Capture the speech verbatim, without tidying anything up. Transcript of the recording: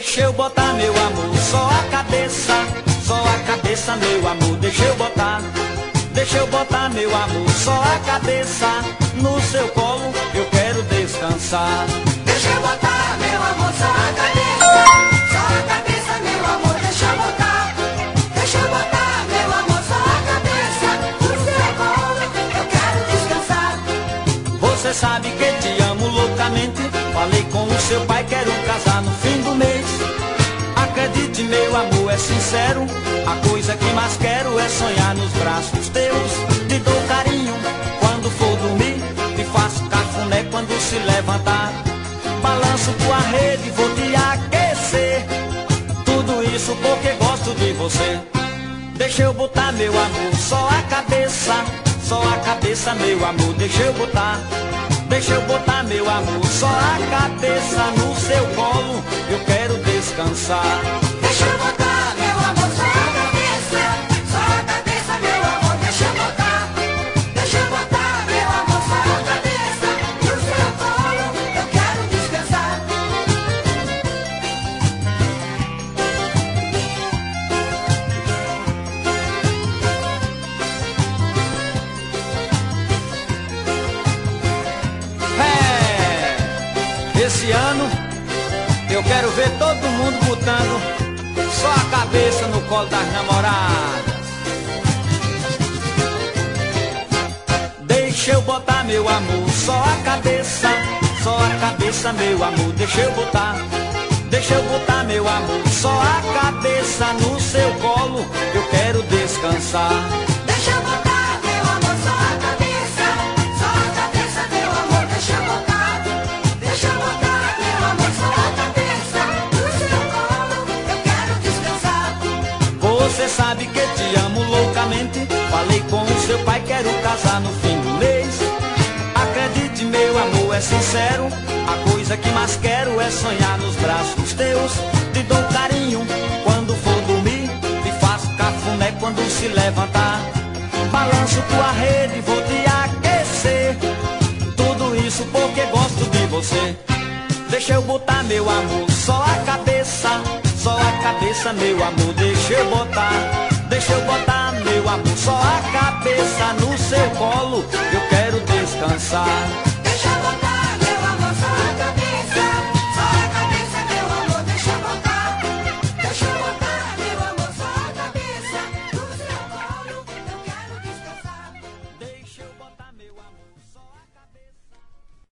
Deixa eu botar, meu amor, só a cabeça, só a cabeça, meu amor, deixa eu botar. Deixa eu botar, meu amor, só a cabeça no seu colo, eu quero descansar. Deixa eu botar, meu amor, só a cabeça, só a cabeça, meu amor, deixa eu botar. Deixa eu botar, meu amor, só a cabeça no seu colo, eu quero descansar. Você sabe que te amo loucamente, falei com o seu pai, quero casar no fim do mês. Acredite, meu amor, é sincero, a coisa que mais quero é sonhar nos braços teus. Te dou carinho quando for dormir, te faço cafuné quando se levantar. Balanço tua rede, vou te aquecer, tudo isso porque gosto de você. Deixa eu botar, meu amor, só a cabeça, só a cabeça, meu amor, deixa eu botar. Deixa eu botar, meu amor, só a cabeça no seu colo, eu quero descansar. Deixa eu botar, meu amor, só a cabeça, só a cabeça, meu amor, deixa eu botar. Deixa eu botar, meu amor, só a cabeça no seu colo, eu quero descansar. É, esse ano eu quero ver todo mundo botando só a cabeça no colo das namoradas. Deixa eu botar, meu amor, só a cabeça, só a cabeça, meu amor, deixa eu botar. Deixa eu botar, meu amor, só a cabeça no seu colo, eu quero descansar. Deixa eu botar, meu amor, só a cabeça, só a cabeça, meu amor, deixa eu botar. Deixa eu botar, meu amor, só a cabeça no seu colo, eu quero descansar. Você sabe que te amo loucamente, falei com o seu pai, quero casar no fim do mês. Acredite, meu amor, é sincero, a coisa que mais quero é sonhar nos braços teus. Te dou carinho quando for dormir, te faço cafuné quando se levantar. Balanço tua rede, vou te aquecer, tudo isso porque gosto de você. Deixa eu botar, meu amor, só a cabeça, só a cabeça, meu amor, deixa eu botar. Deixa eu botar, meu amor, só a cabeça no seu colo, eu quero descansar.